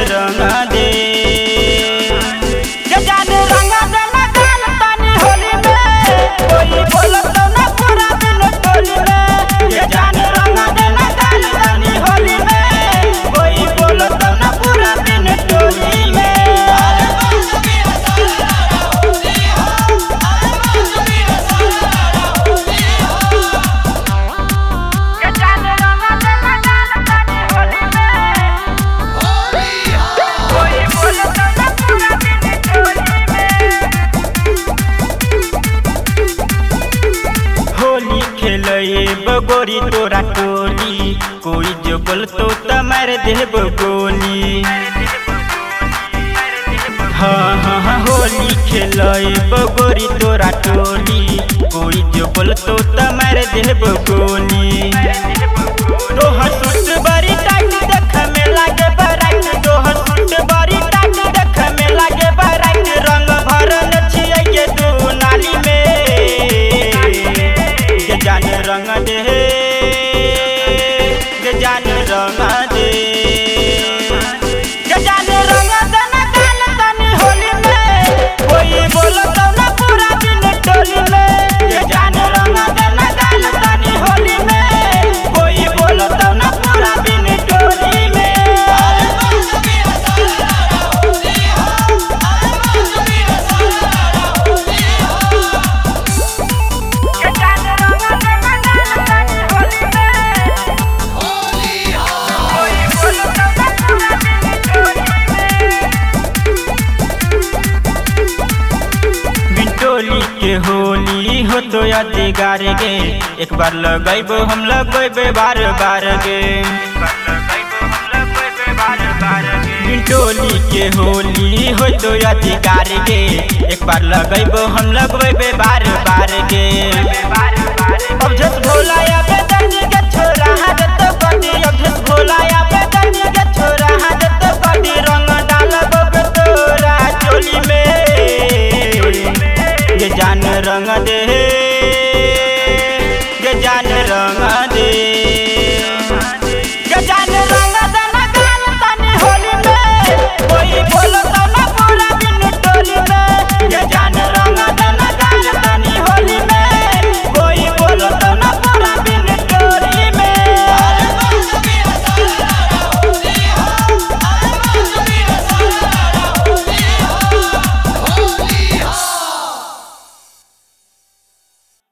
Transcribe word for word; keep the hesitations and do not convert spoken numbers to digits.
रंग दे ये जान रंग दे ना गाल तनी होली में कोई बोलो तो ना पूरा दिन टोली में ये जान रंग दे ना गाल तनी होली में कोई बोलो तो ना पूरा दिन टोली में गोरी तोरा टोली कोई जो बोलतो त मार देब गोली हाँ हाँ हाँ होली खेलब गोरी तोरा टोली कोई जो बोलतो त मार देब गोली तोहर सूट बड़ी टाइट देख में लागे बराइट तोहर सूट बड़ी टाइट देख में लागे बराइट रंग भरल छियै के तू नाली में ये जान रंग दे ये जान रंग दे ये जान रंग दे ना गाल तनी होली में कोई बोलो तो ना पूरा दिन टोली में ये जान रंग दे ना गाल तनी होली में कोई बोलो तो ना पूरा दिन टोली में के होली हो तो यादगार गे एक बार लगैबो हम लगैबे बार बार गे टोली के होली हो तो यादगार गे एक बार लगैबो हम लगैबे बार बार गे अब झस भोला या बेदन के छोरा हाथ तो बड़ी अब झस भोला या बेदन के छोरा हाथ तो बड़ी रंग डालब तोरा चोली में ये जान रंग दे ये जान रंग